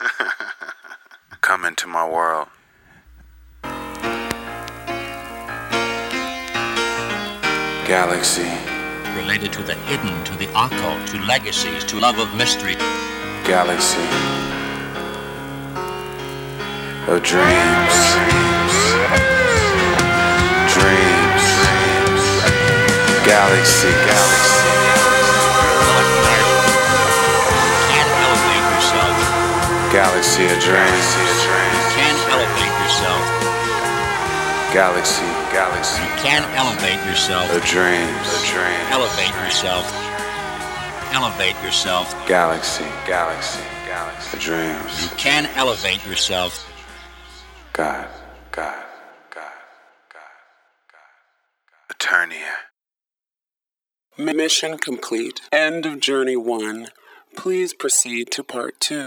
Come into my world. Galaxy. Related to the hidden, to the occult, to legacies, to love of mystery. Galaxy of dreams. Dreams. Galaxy. Can't elevate yourself. Galaxy of dreams. Can't elevate yourself. Galaxy. You can't elevate yourself. Of dreams. Elevate yourself. Elevate yourself. Galaxy. Of dreams. You can elevate yourself. God. Eternia. Mission complete. End of Journey 1. Please proceed to Part 2.